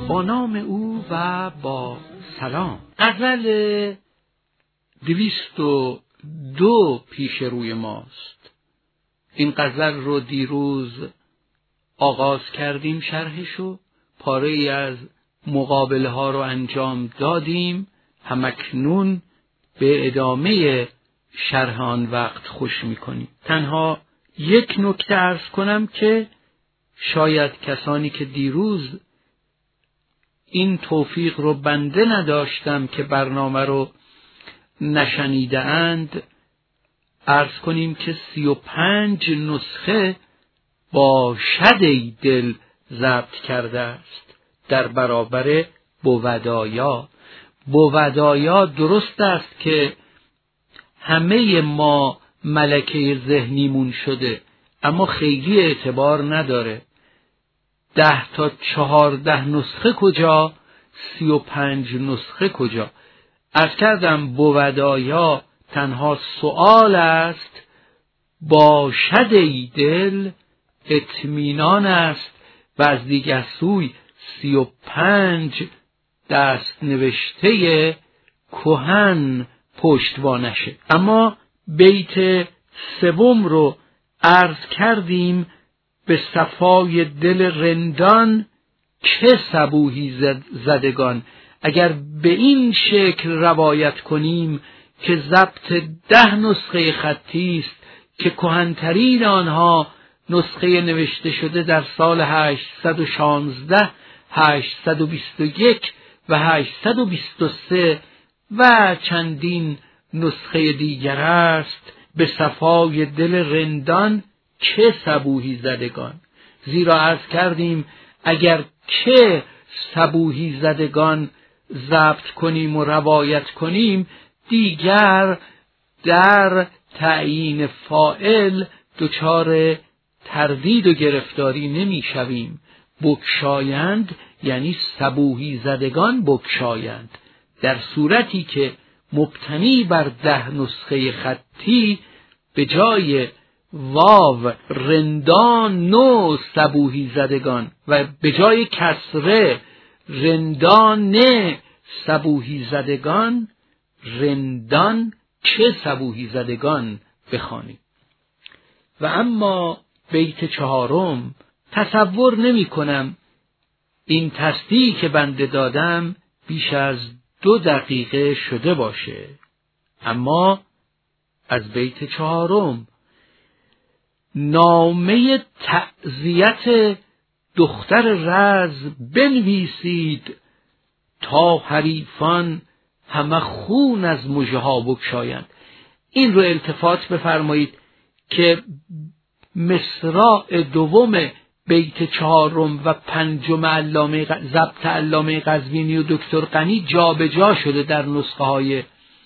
با نام او و با سلام. غزل 202 پیش روی ماست. این غزل رو دیروز آغاز کردیم شرحشو، پاره ای از مقابله ها رو انجام دادیم، همکنون به ادامه شرح آن وقت خوش میکنیم. تنها یک نکته عرض کنم که شاید کسانی که دیروز این توفیق رو بنده نداشتم که برنامه رو نشنیده اند، عرض کنیم که 35 نسخه با شد دل ضبط کرده است در برابر بودایا. بودایا درست است که همه ما ملکه ذهنیمون شده، اما خیلی اعتبار نداره. 10 تا 14 نسخه کجا، 35 نسخه کجا؟ عرض کردم بودایا تنها سؤال است، باشد ای دل اطمینان است، و از دیگر سوی 35 دست نوشته کهن پشتوانشه. اما بیت سوم رو عرض کردیم، به صفای دل رندان چه صبوحی زدگان. اگر به این شکل روایت کنیم که ضبط 10 نسخه خطی است که کهن‌ترین آنها نسخه نوشته شده در سال 816، 821 و 823 و چندین نسخه دیگر است، به صفای دل رندان چه صبوحی زدگان. زیرا عرض کردیم اگر چه صبوحی زدگان ضبط کنیم و روایت کنیم، دیگر در تعیین فاعل دچار تردید و گرفتاری نمی شویم. بگشایند یعنی صبوحی زدگان بگشایند، در صورتی که مبتنی بر 10 نسخه خطی به جای واو رندان نو صبوحی زدگان و به جای کسره رندان نه صبوحی زدگان، رندان چه صبوحی زدگان بخوانیم. و اما بیت 4 تصور نمی کنم این تصدیعی که بنده دادم بیش از 2 دقیقه شده باشه. اما از بیت 4 نامه تعزیت دختر رز بنویسید، تا حریفان همه خون از مژه ها بگشایند. این رو التفات بفرمایید که مصرع دوم بیت 4 و 5 ضبط علامه قزوینی و دکتر غنی جا به جا شده در نسخه های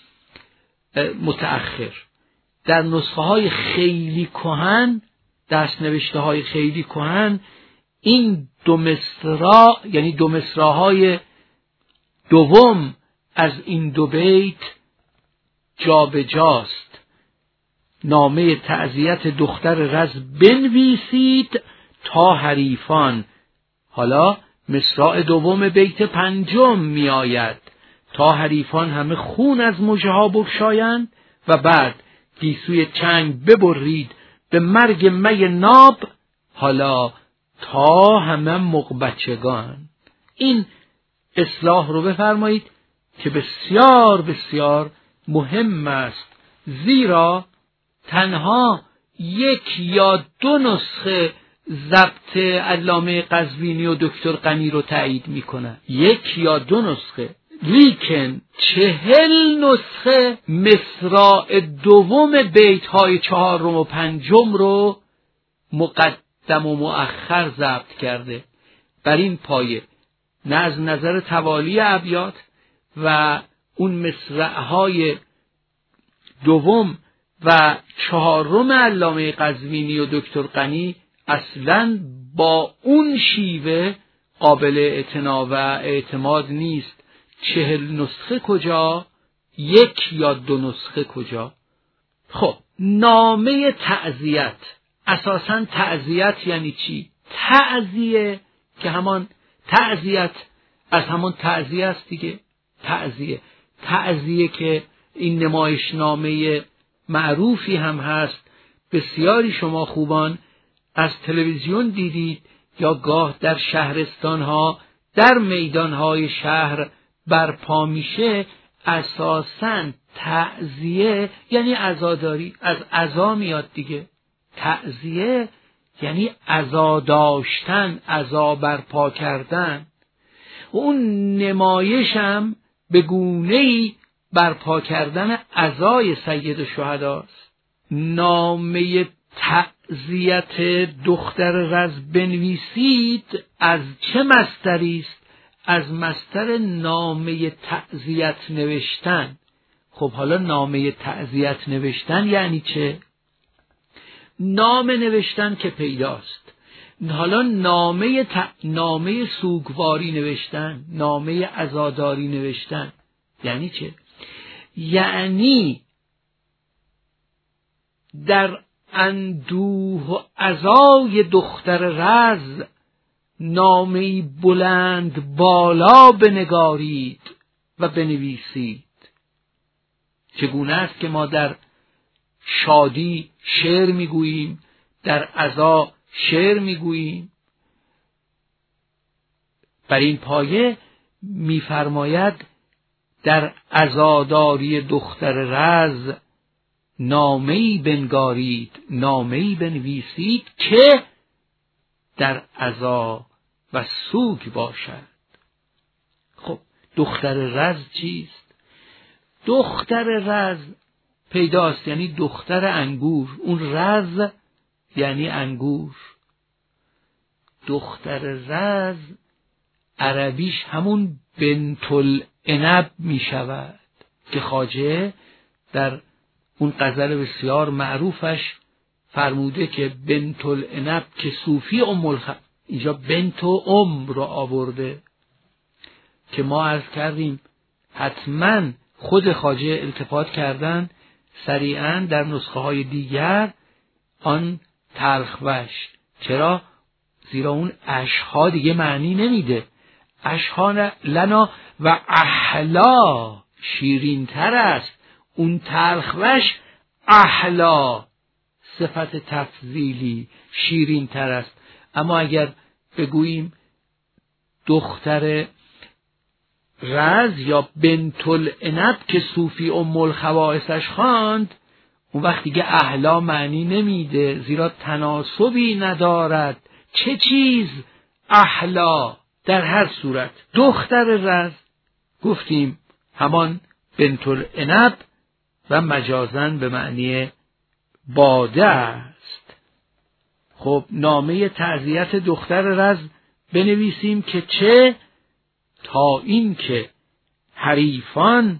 متأخر. در نسخه های خیلی کهن، دست نوشته های خیلی کهن، این 2 مصرع یعنی 2 مصرع‌های دوم از این 2 بیت جا به جاست. نامه تعزیت دختر رز بنویسید تا حریفان. حالا مصرع دوم بیت 5 می آید، تا حریفان همه خون از مژه ها بگشایند، و بعد گیسوی چنگ ببرید به مرگ می ناب، حالا تا همه مغبچگان. این اصلاح رو بفرمایید که بسیار بسیار مهم است، زیرا تنها 1 یا 2 نسخه ضبط علامه قزوینی و دکتر غنی رو تایید میکنن، 1 یا 2 نسخه، لیکن 40 نسخه مصرع دوم بیت های 4 و 5 رو مقدم و مؤخر ضبط کرده. بر این پایه نه از نظر توالی ابیات و اون مصرع های دوم و 4 علامه قزوینی و دکتر غنی اصلاً با اون شیوه قابل اعتنا و اعتماد نیست. 40 نسخه کجا؟ 1 یا 2 نسخه کجا؟ خب نامه تعزیت، اساساً تعزیت یعنی چی؟ تعزیه که همان تعزیت از همون تعزیه است دیگه. تعزیه که این نمایشنامه معروفی هم هست، بسیاری شما خوبان از تلویزیون دیدید یا گاه در شهرستانها در میدانهای شهر برپا میشه. اساساً تعزیه یعنی عزاداری، از عزا میاد دیگه. تعزیه یعنی عزا داشتن، عزا برپا کردن. و اون نمایش هم به گونه‌ای برپا کردن عزای سید الشهداست. نامه تعزیت دختر رز بنویسید از چه مصدری است؟ از مصدر نامه تعزیت نوشتن. خب حالا نامه تعزیت نوشتن یعنی چه؟ نامه نوشتن که پیداست. حالا نامه سوگواری نوشتن، نامه عزاداری نوشتن یعنی چه؟ یعنی در اندوه و عزای دختر رز نامه‌ای بلند بالا بنگارید و بنویسید. چگونه است که ما در شادی شعر میگوییم، در عزا شعر میگوییم؟ بر این پایه میفرماید در عزاداری دختر رز نامه‌ای بنگارید، نامه‌ای بنویسید که در عزا و سوگ باشد. خب دختر رز چیست؟ دختر رز پیداست یعنی دختر انگور. اون رز یعنی انگور. دختر رز عربیش همون بنت العنب می شود که خواجه در اون غزل بسیار معروفش فرموده که بنت العنب که صوفی اینجا بنت و رو آورده که ما عرض کردیم حتما خود خواجه التفات کردن سریعا در نسخه های دیگر آن تلخوش. چرا؟ زیرا اون اشها دیگه معنی نمیده. اشها لنا و احلا شیرین تر است. اون تلخوش احلا صفت تفضیلی شیرین تر است. اما اگر بگوییم دختر رز یا بنت العنب که صوفی الخواصش خواند، اون وقت دیگه احلا معنی نمیده، زیرا تناسبی ندارد. چه چیز احلا؟ در هر صورت دختر رز گفتیم همان بنت العنب و مجازن به معنی باده است. خب نامه تعزیت دختر رز بنویسیم که چه؟ تا این که حریفان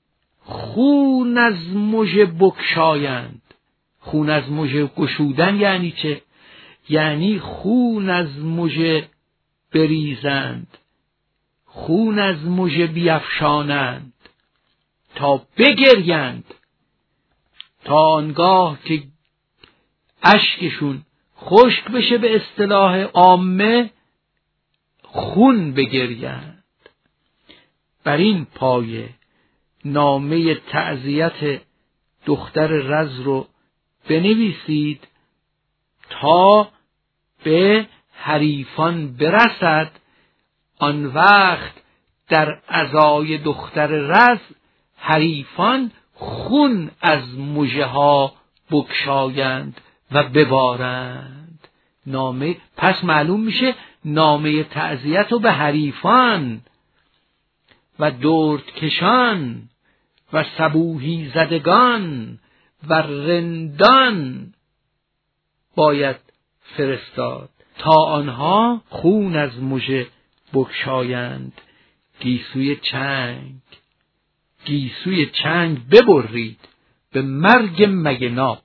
خون از مژه بگشایند. خون از مژه گشودن یعنی چه؟ یعنی خون از مژه بریزند، خون از مژه بیفشانند، تا بگریند، تا آنگاه که اشکشون خشک بشه، به اصطلاح عامه خون بگریند. بر این پایه نامه تعزیت دختر رز رو بنویسید تا به حریفان برسد. آن وقت در عزای دختر رز حریفان خون از مژه ها بگشایند و ببارند. نامه پس معلوم میشه نامه تعزیت رو به حریفان و دردکشان و صبوحی زدگان و رندان باید فرستاد تا آنها خون از مژه بگشایند. گیسوی چنگ ببرید به مرگ مگناب.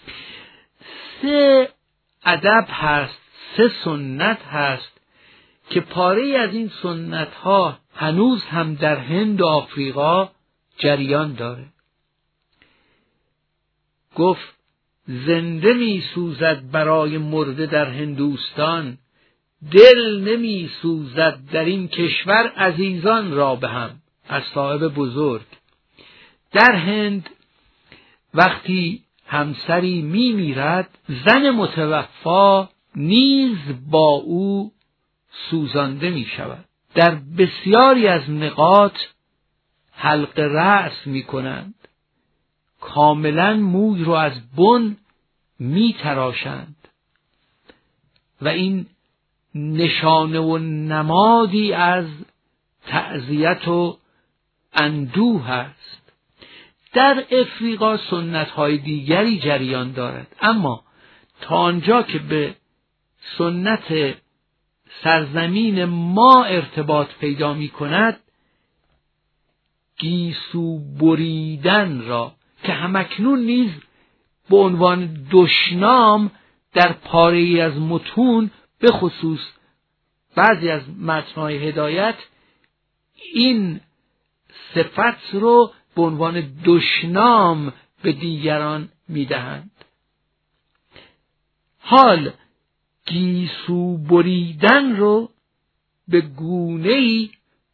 3 ادب هست، 3 سنت هست که پاره از این سنت ها هنوز هم در هند و آفریقا جریان داره. گفت زنده می سوزد برای مرده در هندوستان، دل نمی سوزد در این کشور عزیزان را به هم. از صاحب بزرگ. در هند وقتی همسری می میرد، زن متوفا نیز با او سوزانده می شود. در بسیاری از نقاط حلق رأس می کنند، کاملا موی رو از بن می تراشند و این نشانه و نمادی از تعزیت و اندوه است. در افریقا سنت‌های دیگری جریان دارد، اما تا آنجا که به سنت سرزمین ما ارتباط پیدا می کند، گیسو بریدن را که همکنون نیز به عنوان دشنام در پاره‌ای از متون، به خصوص بعضی از متن‌های هدایت، این صفت رو به عنوان دشنام به دیگران می‌دهند. حال گیسو بریدن رو به گونه‌ای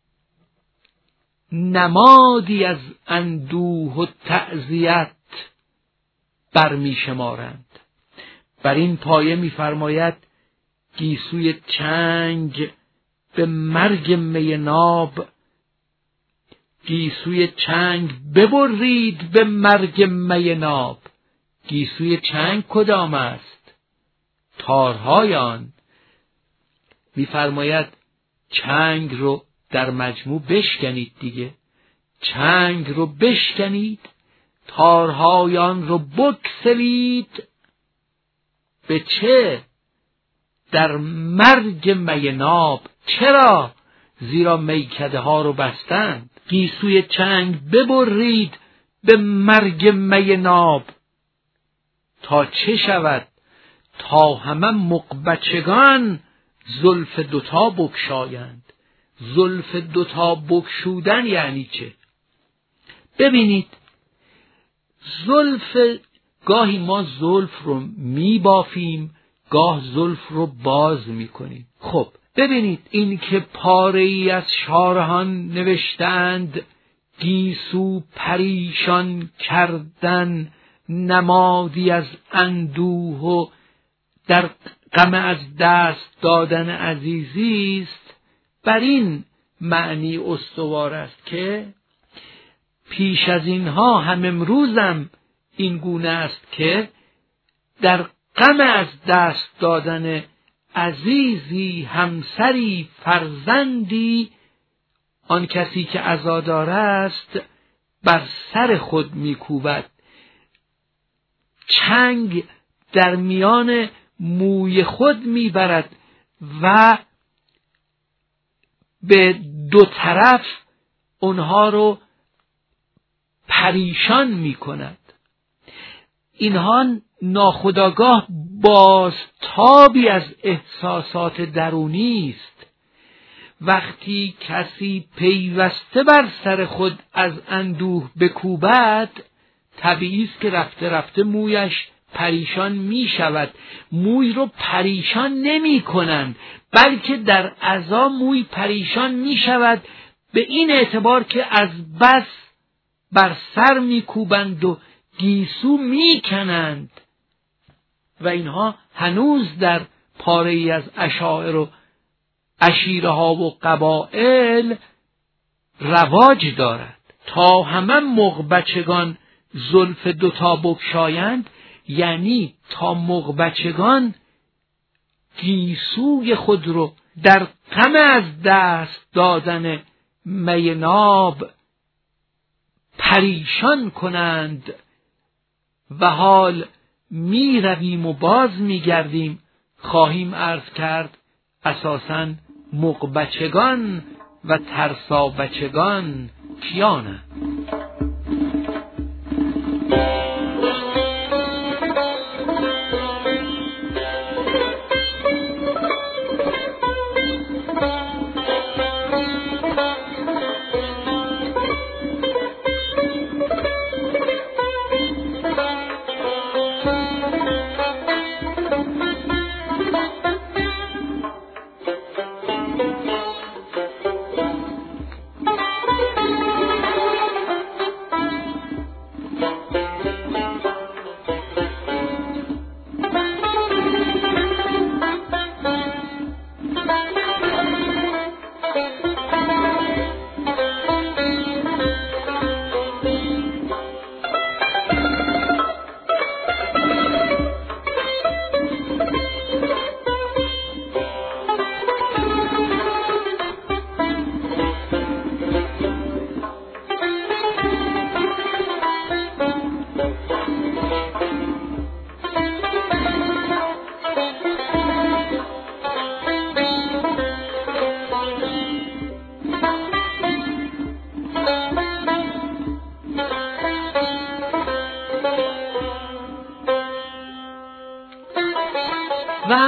نمادی از اندوه و تعزیت برمی‌شمارند. بر این پایه می‌فرماید گیسوی چنگ به مرگ می ناب، گیسوی چنگ ببرید به مرگ می ناب. گیسوی چنگ کدام است؟ تارهای آن. می‌فرماید چنگ رو در مجموع بشکنید دیگه. چنگ رو بشکنید، تارهای آن رو بگسلید. به چه؟ در مرگ می ناب. چرا؟ زیرا میکده ها رو بستند. گیسوی چنگ ببرید به مرگ می ناب. تا چه شود؟ تا همه مغبچگان زلف دوتا بگشایند. زلف دوتا بگشودن یعنی چه؟ ببینید، زلف، گاهی ما زلف رو میبافیم، گاه زلف رو باز میکنیم. خب ببینید، این که پاره‌ای از شارهان نوشتند گیسو پریشان کردن، نمادی از اندوه و در غم از دست دادن عزیزی است، بر این معنی استوار است که پیش از اینها هم امروزم این گونه است که در غم از دست دادن عزیزی، همسری، فرزندی، آن کسی که عزادار است بر سر خود میکوبد. چنگ در میان موی خود میبرد و به دو طرف اونها رو پریشان میکند. اینها ناخودآگاه بازتابی از احساسات درونی است. وقتی کسی پیوسته بر سر خود از اندوه بکوبد، طبیعی است که رفته رفته مویش پریشان می شود. موی رو پریشان نمی کنند، بلکه در عزا موی پریشان می شود، به این اعتبار که از بس بر سر می کوبند و گیسو می کنند. و اینها هنوز در پاره‌ای از اشاعر و عشیره ها و قبائل رواج دارد. تا همه مغبچگان زلف دوتا بگشایند، یعنی تا مغبچگان گیسوی خود رو در غم از دست دادن می ناب پریشان کنند. و حال می رویم و باز می گردیم، خواهیم عرض کرد اساساً مغبچگان و ترسا بچگان کیانند؟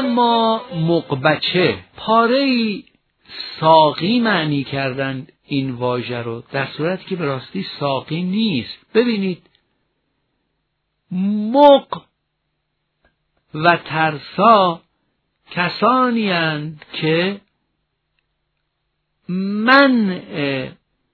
اما مقبچه، پاره‌ای ساقی معنی کردن این واژه رو، در صورتی که به راستی ساقی نیست. ببینید، مق و ترسا کسانی اند که منع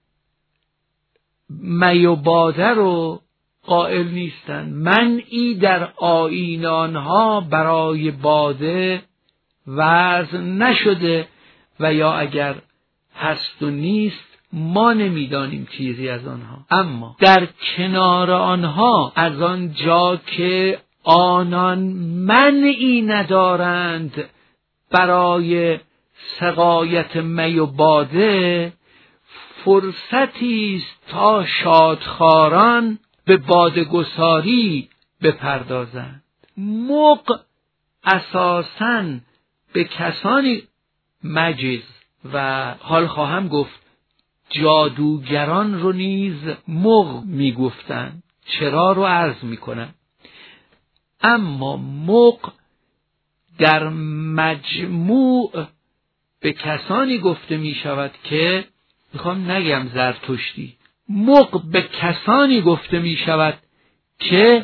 می و باده رو قائل نیستند. منعی در آیین آنها برای باده وضع نشده و یا اگر هست و نیست ما نمیدانیم چیزی از آنها. اما در کنار آنها از آن جا که آنان منعی ندارند برای سقایت می و باده، فرصتی است تا شادخواران به باده‌گساری بپردازند. مق اساساً به کسانی مجز و حال خواهم گفت جادوگران رو نیز مغ میگفتند. چرا رو عرض میکنم. اما مغ در مجموع به کسانی گفته می شود که، میخوام نگم زرتشتی، مغ به کسانی گفته می شود که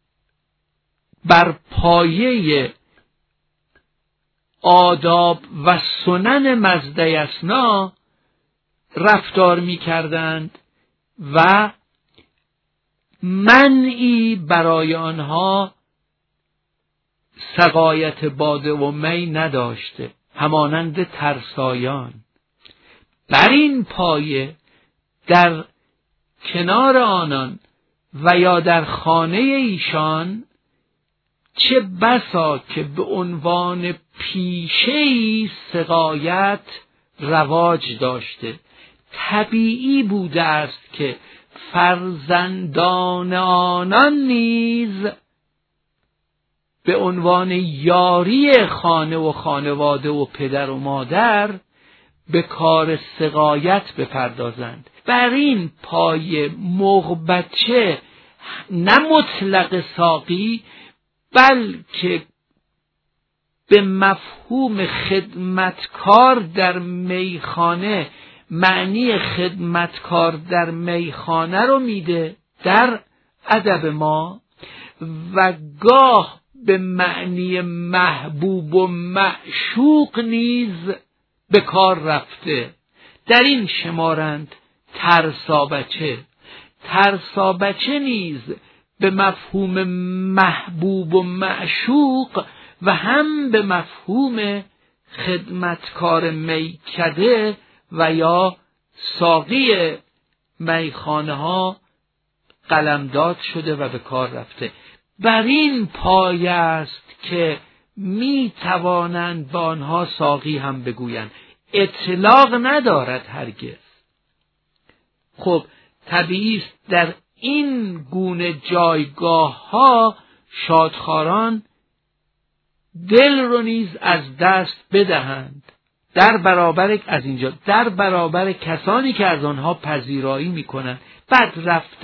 بر پایه آداب و سنن مزده اسنا رفتار می کردند و منعی برای آنها سقایت باده و می نداشته، همانند ترسایان. بر این پایه در کنار آنان و یا در خانه ایشان چه بسا که به عنوان پیشه‌ای سقایت رواج داشته. طبیعی بوده است که فرزندان آنان نیز به عنوان یاری خانه و خانواده و پدر و مادر به کار سقایت بپردازند. بر این پایه مغبچه نه مطلق ساقی بلکه به مفهوم خدمتکار در میخانه، معنی خدمتکار در میخانه رو میده در ادب ما، و گاه به معنی محبوب و معشوق نیز به کار رفته. در این شمارند ترسابچه. ترسابچه نیز به مفهوم محبوب و معشوق و هم به مفهوم خدمتکار میکده و یا ساقی میخانه ها قلمداد شده و به کار رفته. بر این پایه است که می توانند به آنها ساقی هم بگویند. اطلاق ندارد هرگز. خب طبیعی است در این گونه جایگاه ها شادخواران دل رو نیز از دست بدهند در برابر کسانی که از آنها پذیرایی میکنند. بعد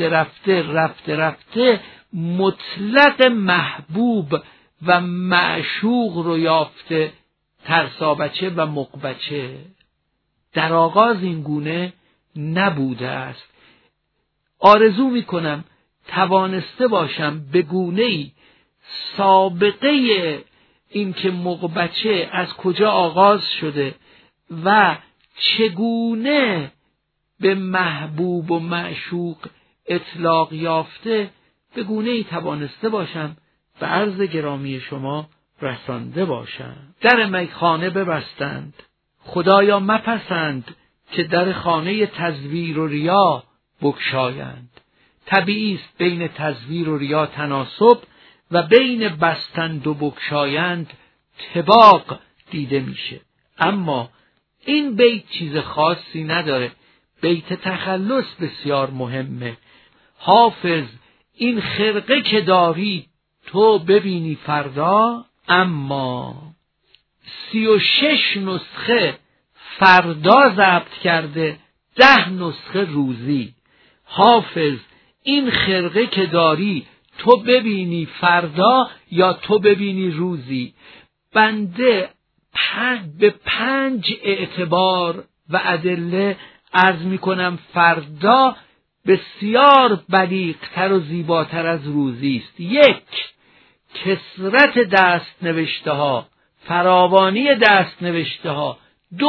رفته مطلق محبوب و معشوق رو یافته ترسابچه و مغبچه. در آغاز این گونه نبوده است. آرزو میکنم توانسته باشم به گونه‌ای سابقه این که مغبچه از کجا آغاز شده و چگونه به محبوب و معشوق اطلاق یافته به گونه‌ای توانسته باشم به عرض گرامی شما رسانده باشم. در میخانه ببستند، خدایا مپسند که در خانه تزویر و ریا بگشایند. طبیعی است بین تزویر و ریا تناسب و بین بستند و بگشایند طباق دیده میشه. اما این بیت چیز خاصی نداره. بیت تخلص بسیار مهمه. حافظ این خرقه که داری تو ببینی فردا، اما 36 نسخه فردا ضبط کرده، 10 نسخه روزی. حافظ این خرقه که داری تو ببینی فردا یا تو ببینی روزی. بنده به 5 اعتبار و ادله عرض میکنم فردا بسیار بلیغتر و زیباتر از روزی است. 1. کثرت دست نوشته ها، فراوانی دست نوشته ها. 2.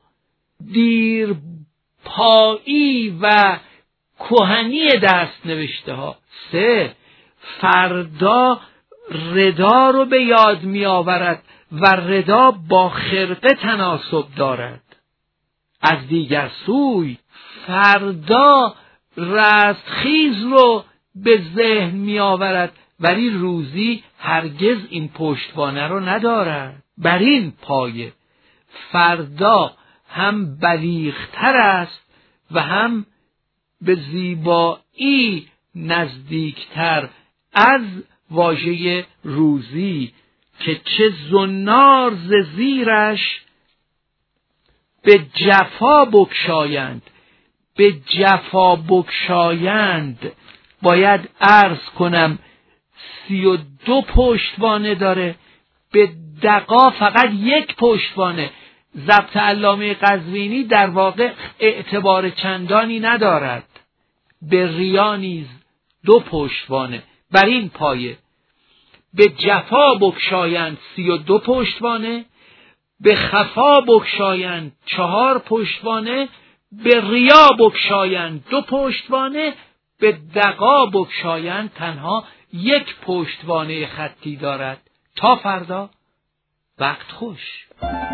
دیرپایی و کهنی دست نوشته ها. 3. فردا ردا رو به یاد می آورد و ردا با خرقه تناسب دارد. از دیگر سوی فردا رستخیز رو به ذهن می آورد، ولی روزی هرگز این پشتوانه رو ندارد. بر این پایه فردا هم بلیغتر است و هم به زیبایی نزدیکتر از واژه روزی که چه زنار ز زیرش به جفا بگشایند. به جفا بگشایند باید عرض کنم 32 پشتوانه داره، به دقا فقط 1 پشتوانه. ضبط علامه قزوینی در واقع اعتبار چندانی ندارد. به ریا نیز 2 پشتوانه. بر این پایه به جفا بگشایند 32 پشتوانه، به خفا بگشایند 4 پشتوانه، به ریا بگشایند 2 پشتوانه، به دغا بگشایند تنها 1 پشتوانه خطی دارد. تا فردا، وقت خوش.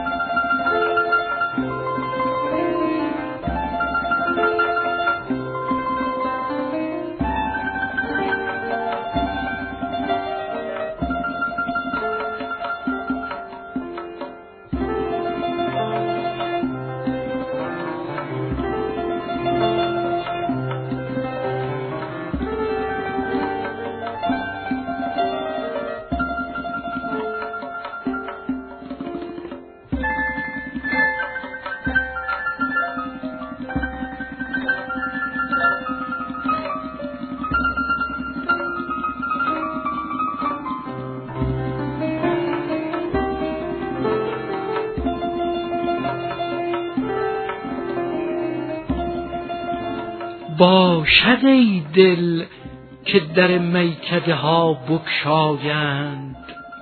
باشد ای دل که در میکده ها بگشایند،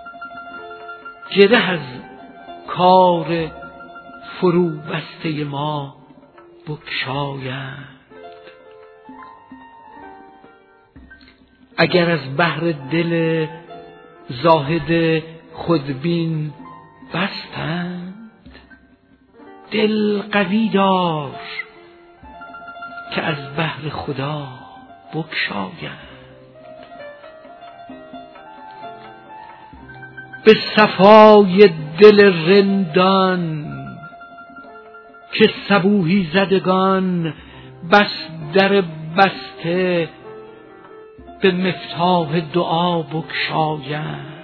گره از کار فرو بسته ما بگشایند. اگر از بحر دل زاهد خودبین بستند، دل قوی دار که از بحر خدا بگشایند. به صفای دل رندان که صبوحی زدگان بس در بسته به مفتاح دعا بگشایند.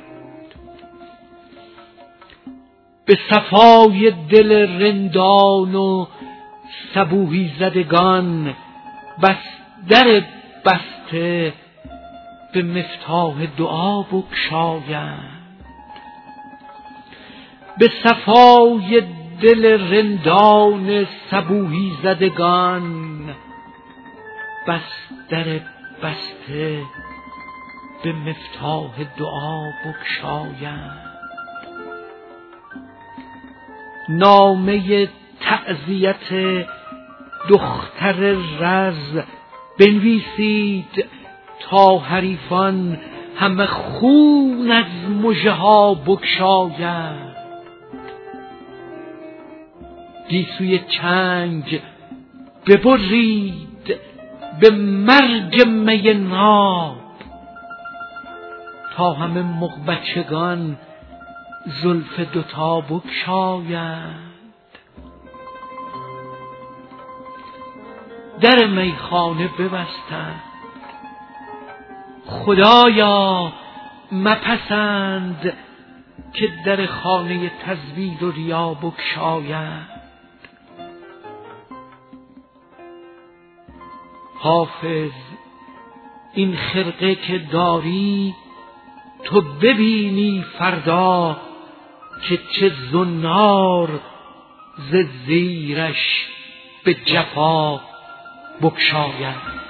به صفای دل رندان و صبوحی زدگان بس در بسته به مفتاح دعا بگشایند. به صفای دل رندان صبوحی زدگان بس در بسته به مفتاح دعا بگشایند. نامه تعزیت دختر رز بنویسید تا حریفان همه خون از مژه ها بگشایند. گیسوی چنگ ببرید به مرگ می ناب تا همه مغبچگان زلف دوتا بگشایند. در میخانه ببستند، خدایا مپسند که در خانه تزویر و ریا بگشایند. حافظ این خرقه که داری تو ببینی فردا که چه زنار ز زیرش به جفا بگشاید.